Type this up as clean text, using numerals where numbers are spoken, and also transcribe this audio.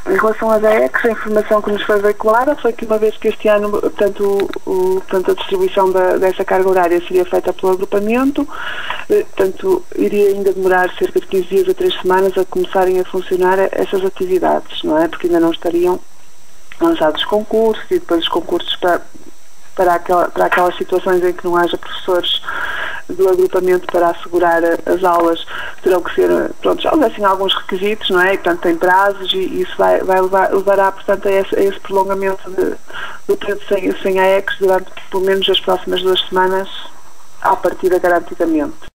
Em relação às AECs, a informação que nos foi veiculada foi que, uma vez que este ano, portanto, a distribuição dessa carga horária seria feita pelo agrupamento, portanto, iria ainda demorar cerca de 15 dias a 3 semanas a começarem a funcionar essas atividades, não é? Porque ainda não estariam lançados concursos, e depois os concursos para aquelas situações em que não haja professores do agrupamento para assegurar as aulas, terão que ser, pronto, já houvessem alguns requisitos, não é? E, portanto, tem prazos, e isso levará, portanto, a esse prolongamento do período sem AECs durante, pelo menos, as próximas 2 semanas, à partida, garantidamente.